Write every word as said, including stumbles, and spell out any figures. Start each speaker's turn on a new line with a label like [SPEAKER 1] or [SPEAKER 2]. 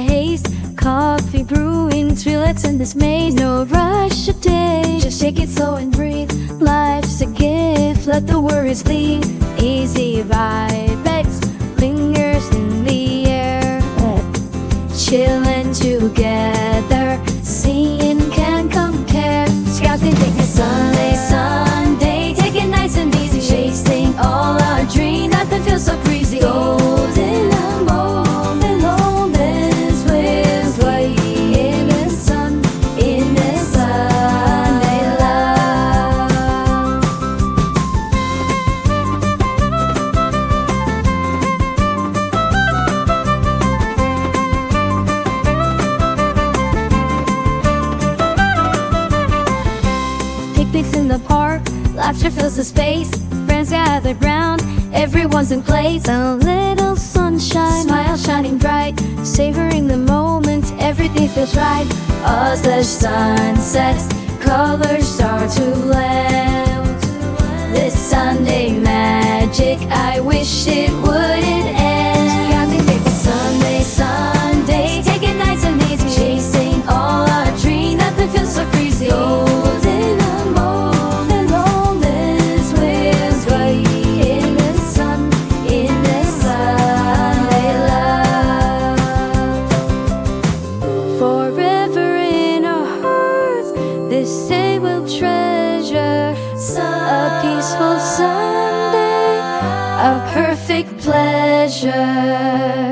[SPEAKER 1] haste, coffee brewing, thrillets and dismay. No rush a day, just shake it slow and breathe. Life's a gift, let the worries leave. Easy vibes lingers in the air, chillin' together, seeing can't compare. Scouting takes it Sunday, Sunday, take it nice and easy, chasing all our dreams. Nothing feels so breezy. Golden a moment, all this with way in the sun, in the Sunday love. Picnics in the park, laughter fills the space. Friends gathered round, everyone's in place. A little sunshine, smile shining bright, savoring the moment, everything feels right. As the sun sets, colors start to blend. This Sunday magic, I wish it wouldn't end. Counting days, Sunday, Sunday, take it nice and easy, chasing all our dreams. Nothing feels so crazy. Golden a moment, all this with right in the sun, in the Sunday love. Forever in our hearts, this day we'll treasure. A peaceful Sunday, a perfect pleasure.